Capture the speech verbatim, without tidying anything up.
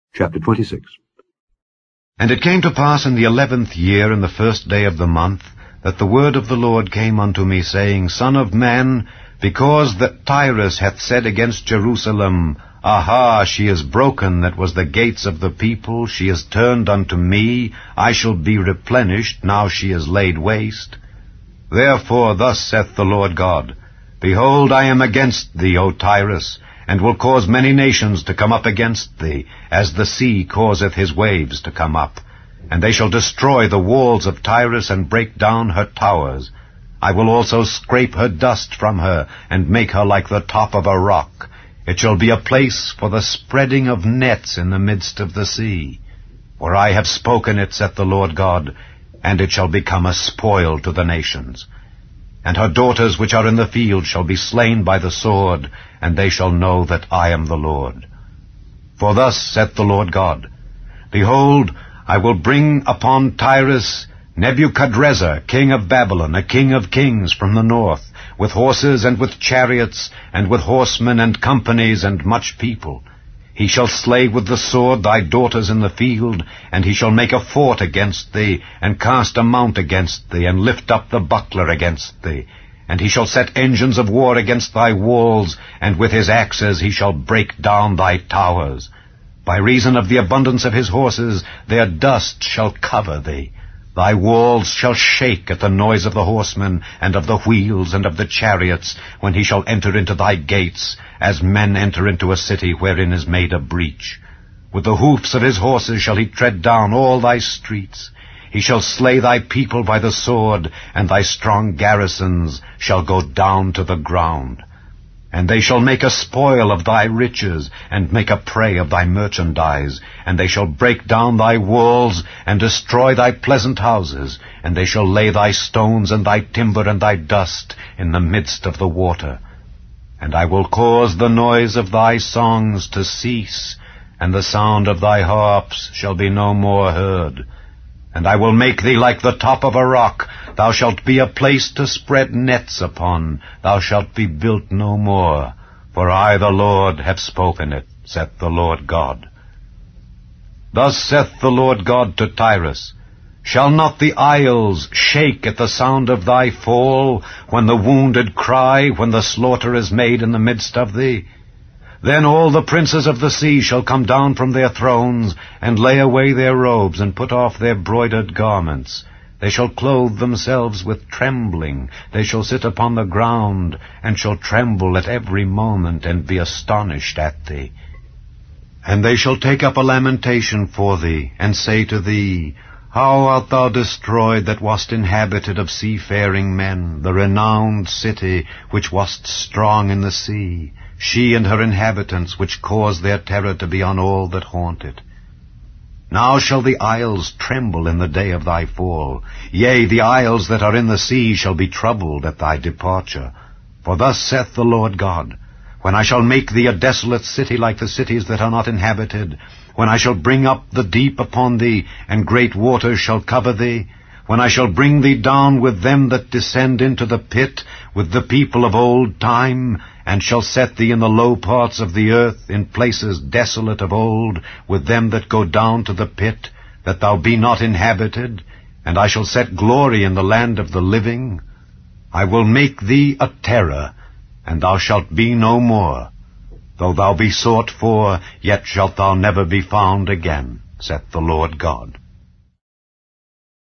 Chapter twenty-six. And it came to pass in the eleventh year, in the first day of the month, that the word of the Lord came unto me, saying, Son of man, because that Tyrus hath said against Jerusalem, Aha, she is broken, that was the gates of the people, she is turned unto me, I shall be replenished, now she is laid waste. Therefore thus saith the Lord God, Behold, I am against thee, O Tyrus, and will cause many nations to come up against thee, as the sea causeth his waves to come up. And they shall destroy the walls of Tyrus, and break down her towers. I will also scrape her dust from her, and make her like the top of a rock. It shall be a place for the spreading of nets in the midst of the sea. For I have spoken it, saith the Lord God, and it shall become a spoil to the nations. And her daughters which are in the field shall be slain by the sword, and they shall know that I am the Lord. For thus saith the Lord God, Behold, I will bring upon Tyrus Nebuchadrezzar, king of Babylon, a king of kings from the north, with horses and with chariots, and with horsemen and companies and much people. He shall slay with the sword thy daughters in the field, and he shall make a fort against thee, and cast a mount against thee, and lift up the buckler against thee. And he shall set engines of war against thy walls, and with his axes he shall break down thy towers. By reason of the abundance of his horses, their dust shall cover thee. Thy walls shall shake at the noise of the horsemen, and of the wheels, and of the chariots, when he shall enter into thy gates, as men enter into a city wherein is made a breach. With the hoofs of his horses shall he tread down all thy streets. He shall slay thy people by the sword, and thy strong garrisons shall go down to the ground. And they shall make a spoil of thy riches, and make a prey of thy merchandise. And they shall break down thy walls, and destroy thy pleasant houses. And they shall lay thy stones, and thy timber, and thy dust in the midst of the water. And I will cause the noise of thy songs to cease, and the sound of thy harps shall be no more heard. And I will make thee like the top of a rock. Thou shalt be a place to spread nets upon. Thou shalt be built no more. For I, the Lord, have spoken it, saith the Lord God. Thus saith the Lord God to Tyrus, Shall not the isles shake at the sound of thy fall, when the wounded cry, when the slaughter is made in the midst of thee? Then all the princes of the sea shall come down from their thrones, and lay away their robes, and put off their broidered garments. They shall clothe themselves with trembling. They shall sit upon the ground, and shall tremble at every moment, and be astonished at thee. And they shall take up a lamentation for thee, and say to thee, How art thou destroyed that wast inhabited of seafaring men, the renowned city which wast strong in the sea, she and her inhabitants, which caused their terror to be on all that haunt it. Now shall the isles tremble in the day of thy fall. Yea, the isles that are in the sea shall be troubled at thy departure. For thus saith the Lord God, When I shall make thee a desolate city like the cities that are not inhabited, when I shall bring up the deep upon thee, and great waters shall cover thee, when I shall bring thee down with them that descend into the pit, with the people of old time, and shall set thee in the low parts of the earth, in places desolate of old, with them that go down to the pit, that thou be not inhabited, and I shall set glory in the land of the living. I will make thee a terror, and thou shalt be no more. Though thou be sought for, yet shalt thou never be found again, saith the Lord God.